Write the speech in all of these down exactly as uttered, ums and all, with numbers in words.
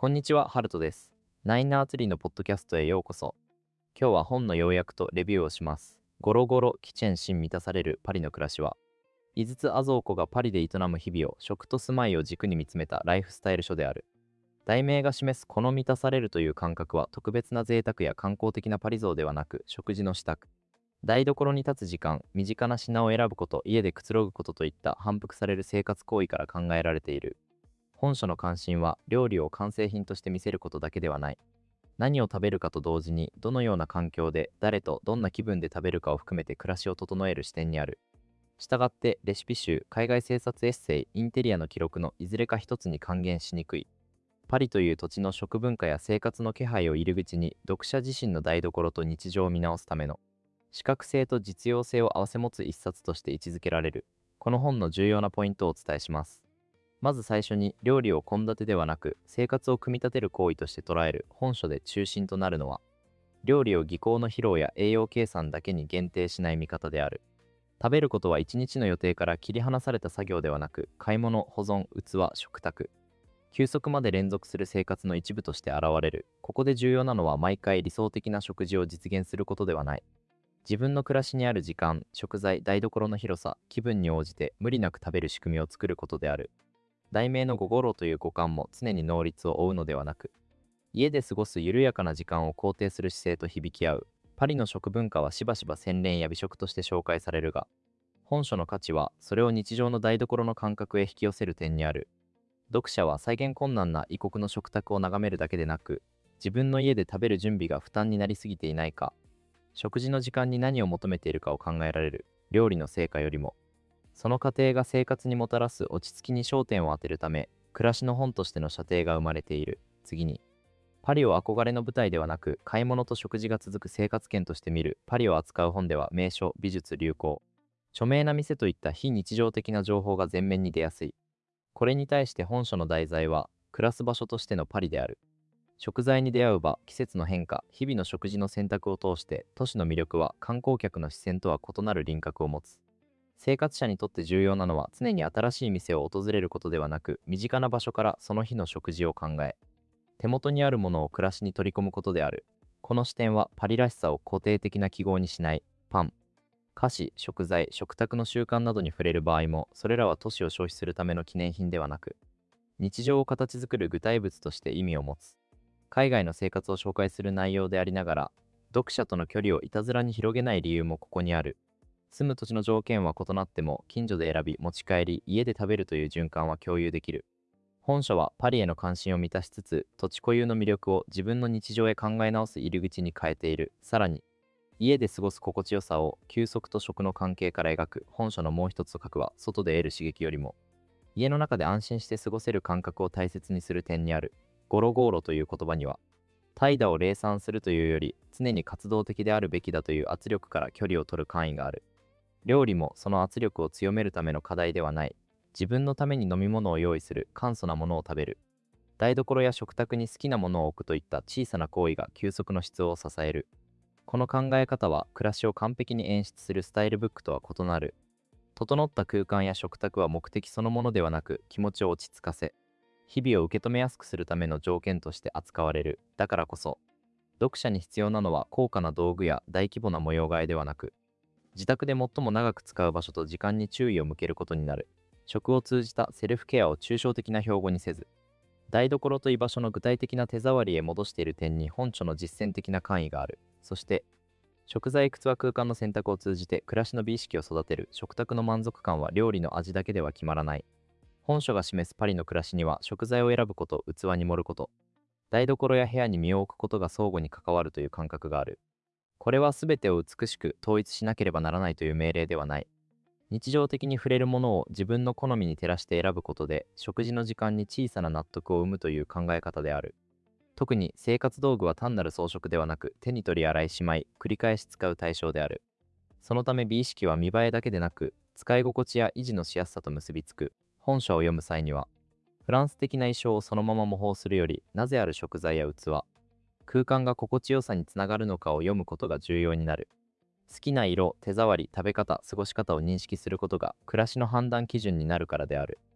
こんにちは、ハルトです。ナインナーツリーのポッドキャストへようこそ。今日は本の要約とレビューをします。ゴロゴロ、キチェン心満たされるパリの暮らしは、井筒アゾー子がパリで営む日々を食と住まいを軸に見つめたライフスタイル書である。題名が示すこの満たされるという感覚は特別な贅沢や観光的なパリ像ではなく食事の支度。台所に立つ時間、身近な品を選ぶこと、家でくつろぐことといった反復される生活行為から考えられている。本書の関心は料理を完成品として見せることだけではない。何を食べるかと同時にどのような環境で誰とどんな気分で食べるかを含めて暮らしを整える視点にある。したがってレシピ集、海外生活エッセイ、インテリアの記録のいずれか一つに還元しにくい。パリという土地の食文化や生活の気配を入り口に読者自身の台所と日常を見直すための視覚性と実用性を併せ持つ一冊として位置づけられる。この本の重要なポイントをお伝えします。まず最初に料理を献立ではなく生活を組み立てる行為として捉える本書で中心となるのは、料理を技巧の披露や栄養計算だけに限定しない見方である。食べることは一日の予定から切り離された作業ではなく、買い物、保存、器、食卓、休息まで連続する生活の一部として現れる。ここで重要なのは毎回理想的な食事を実現することではない。自分の暮らしにある時間、食材、台所の広さ、気分に応じて無理なく食べる仕組みを作ることである。題名のごごろという五感も常に能率を追うのではなく、家で過ごす緩やかな時間を肯定する姿勢と響き合う。パリの食文化はしばしば洗練や美食として紹介されるが、本書の価値はそれを日常の台所の感覚へ引き寄せる点にある。読者は再現困難な異国の食卓を眺めるだけでなく、自分の家で食べる準備が負担になりすぎていないか、食事の時間に何を求めているかを考えられる。料理の成果よりも、その過程が生活にもたらす落ち着きに焦点を当てるため、暮らしの本としての射程が生まれている。次に、パリを憧れの舞台ではなく、買い物と食事が続く生活圏として見る。パリを扱う本では名所、美術、流行、著名な店といった非日常的な情報が前面に出やすい。これに対して本書の題材は、暮らす場所としてのパリである。食材に出会う場、季節の変化、日々の食事の選択を通して、都市の魅力は観光客の視線とは異なる輪郭を持つ。生活者にとって重要なのは常に新しい店を訪れることではなく、身近な場所からその日の食事を考え、手元にあるものを暮らしに取り込むことである。この視点はパリらしさを固定的な記号にしない。パン、菓子、食材、食卓の習慣などに触れる場合も、それらは都市を消費するための記念品ではなく、日常を形作る具体物として意味を持つ。海外の生活を紹介する内容でありながら、読者との距離をいたずらに広げない理由もここにある。住む土地の条件は異なっても、近所で選び持ち帰り家で食べるという循環は共有できる。本書はパリへの関心を満たしつつ、土地固有の魅力を自分の日常へ考え直す入り口に変えている。さらに、家で過ごす心地よさを休息と食の関係から描く。本書のもう一つと核は、外で得る刺激よりも家の中で安心して過ごせる感覚を大切にする点にある。ゴロゴーロという言葉には、怠惰を礼賛するというより常に活動的であるべきだという圧力から距離を取る範囲がある。料理もその圧力を強めるための課題ではない。自分のために飲み物を用意する、簡素なものを食べる、台所や食卓に好きなものを置くといった小さな行為が休息の質を支える。この考え方は暮らしを完璧に演出するスタイルブックとは異なる。整った空間や食卓は目的そのものではなく、気持ちを落ち着かせ、日々を受け止めやすくするための条件として扱われる。だからこそ、読者に必要なのは高価な道具や大規模な模様替えではなく、自宅で最も長く使う場所と時間に注意を向けることになる。食を通じたセルフケアを抽象的な標語にせず、台所と居場所の具体的な手触りへ戻している点に本書の実践的な関意がある。そして、食材、靴は空間の選択を通じて暮らしの美意識を育てる。食卓の満足感は料理の味だけでは決まらない。本書が示すパリの暮らしには、食材を選ぶこと、器に盛ること、台所や部屋に身を置くことが相互に関わるという感覚がある。これは全てを美しく統一しなければならないという命令ではない。日常的に触れるものを自分の好みに照らして選ぶことで、食事の時間に小さな納得を生むという考え方である。特に生活道具は単なる装飾ではなく、手に取り洗いしまい、繰り返し使う対象である。そのため美意識は見栄えだけでなく、使い心地や維持のしやすさと結びつく。本書を読む際には、フランス的な意匠をそのまま模倣するより、なぜある食材や器、空間が心地よさにつながるのかを読むことが重要になる。好きな色、手触り、食べ方、過ごし方を認識することが暮らしの判断基準になるからである。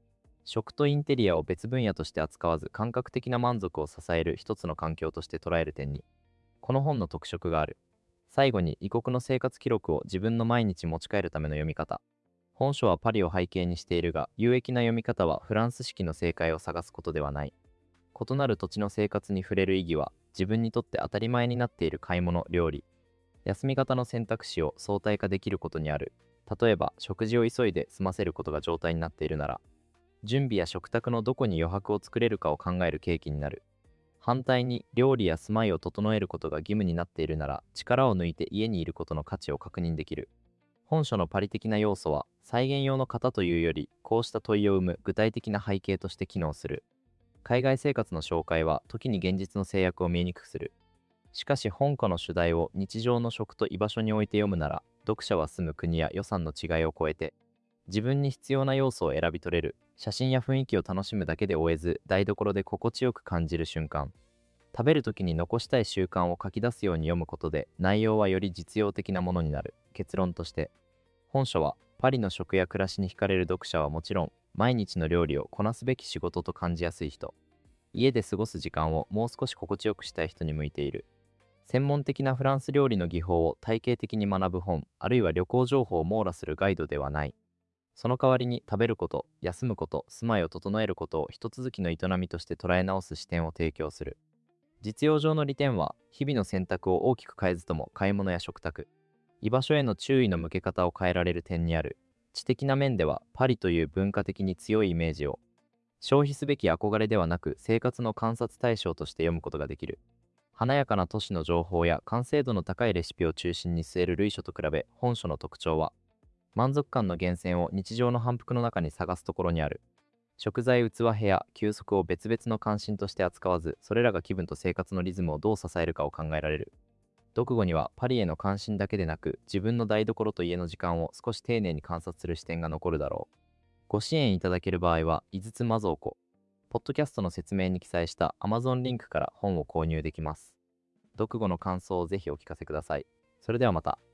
食とインテリアを別分野として扱わず感覚的な満足を支える一つの環境として捉える点に、この本の特色がある。最後に異国の生活記録を自分の毎日持ち帰るための読み方。本書はパリを背景にしているが、有益な読み方はフランス式の正解を探すことではない。異なる土地の生活に触れる意義は、自分にとって当たり前になっている買い物、料理、休み方の選択肢を相対化できることにある。例えば、食事を急いで済ませることが状態になっているなら、準備や食卓のどこに余白を作れるかを考える契機になる。反対に、料理や住まいを整えることが義務になっているなら、力を抜いて家にいることの価値を確認できる。本書のパリ的な要素は、再現用の型というより、こうした問いを生む具体的な背景として機能する。海外生活の紹介は、時に現実の制約を見えにくくする。しかし本家の主題を日常の食と居場所に置いて読むなら、読者は住む国や予算の違いを超えて、自分に必要な要素を選び取れる。写真や雰囲気を楽しむだけで終えず、台所で心地よく感じる瞬間。食べるときに残したい習慣を書き出すように読むことで、内容はより実用的なものになる。結論として、本書はパリの食や暮らしに惹かれる読者はもちろん、毎日の料理をこなすべき仕事と感じやすい人、家で過ごす時間をもう少し心地よくしたい人に向いている。専門的なフランス料理の技法を体系的に学ぶ本、あるいは旅行情報を網羅するガイドではない。その代わりに食べること、休むこと、住まいを整えることを一続きの営みとして捉え直す視点を提供する。実用上の利点は、日々の選択を大きく変えずとも買い物や食卓、居場所への注意の向け方を変えられる点にある。知的な面では、パリという文化的に強いイメージを、消費すべき憧れではなく生活の観察対象として読むことができる。華やかな都市の情報や完成度の高いレシピを中心に据える類書と比べ、本書の特徴は、満足感の源泉を日常の反復の中に探すところにある。食材、器、部屋、休息を別々の関心として扱わず、それらが気分と生活のリズムをどう支えるかを考えられる。読後にはパリへの関心だけでなく、自分の台所と家の時間を少し丁寧に観察する視点が残るだろう。ご支援いただける場合は、井筒間蔵庫、ポッドキャストの説明に記載した Amazon リンクから本を購入できます。読後の感想をぜひお聞かせください。それではまた。